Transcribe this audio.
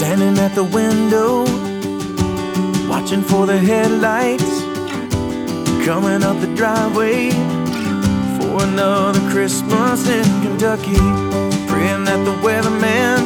standing at the window, watching for the headlights, coming up the driveway for another Christmas in Kentucky, praying that the weatherman